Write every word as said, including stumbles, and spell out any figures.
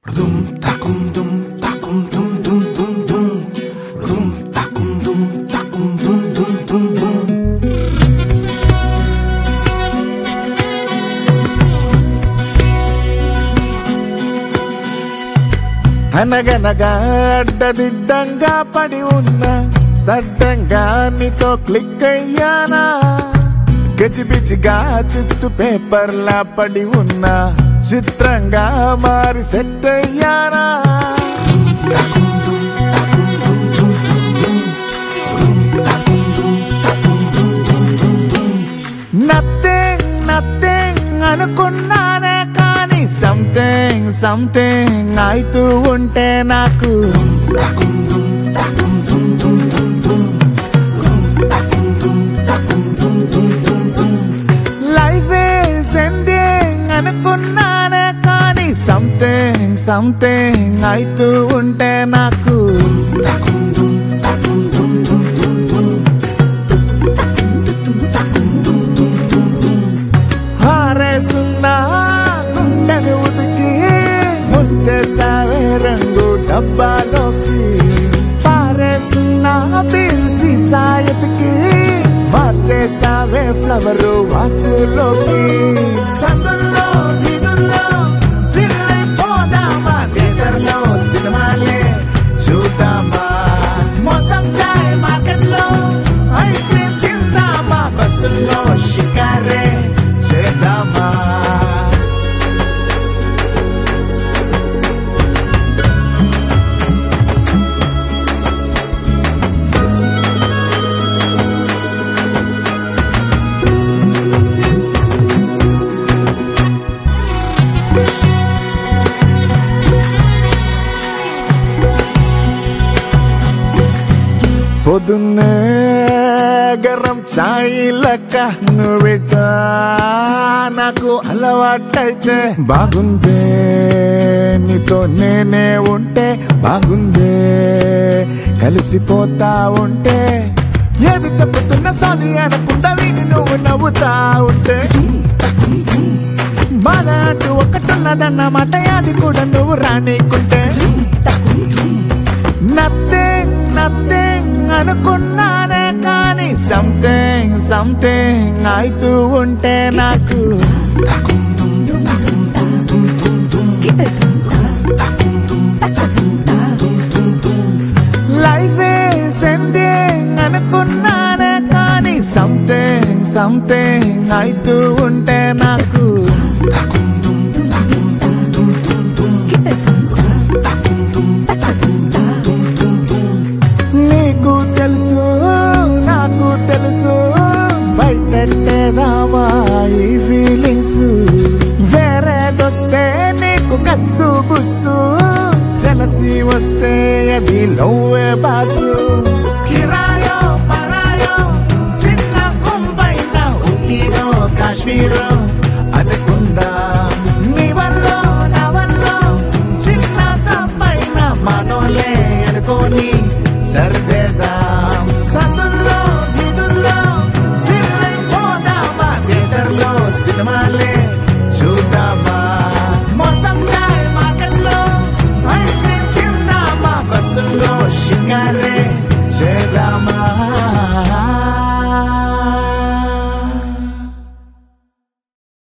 Dum takum dum takum dum dum dum dum. Dum takum dum takum dum dum dum dum. అనగనగా అడ్డదిడ్డంగా పడి ఉన్న సడ్డంగా నీతో click అయ్యానా, గజిబిజిగా చుట్టూ పేపర్లా పడి ఉన్న చిత్రంగా మారి సెట్ అయ్యానా. నథింగ్ నథింగ్ అనుకున్నానే కానీ సంథింగ్ సంథింగ్ అయితూ ఉంటే నాకు లైఫ్ ఈజ్ ఎండింగ్ అనుకున్నానే కానీ సంథింగ్ సంథింగ్ అయితూ ఉంటే నాకు హారేసున్నా గుండెని ఉతికి ముంచేసావే రంగు డబ్బాలోకి, పారేసున్నా పిలిసి సాయతికి మార్చేసావే ఫ్లవరు వాసులోకి. సందుల్లో వీధుల్లో చిల్లైపోదామా, థియేటర్లో సినిమాలే చూద్దామా, మోసం చాయ్ మార్కెట్లో ఐస్ క్రీమ్ తిందామా, బస్సుల్లో షికారే చేద్దామా. పొద్దున్నే గరం చాయ్ లెక్క నువ్విట నాకు అలవాటైతే బాగుందే, నీతో నేనే ఉంటే బాగుందే, కలిసిపోతా ఉంటే ఏది చెప్పుతున్న సాలి అనకుండా విని నువ్వు నవ్వుతా ఉంటే బాధ అంటూ ఒకటున్నదన్నమాట, అది కూడా నువ్వు రానీకుంటే నథింగ్ నథింగ్ అనుకున్నానే కానీ సంథింగ్ సంథింగ్ అయితూ ఉంటే నాకు లైఫ్ ఈజ్ ఎండింగ్ అనుకున్నానే కానీ సంథింగ్ సంథింగ్ అయితూ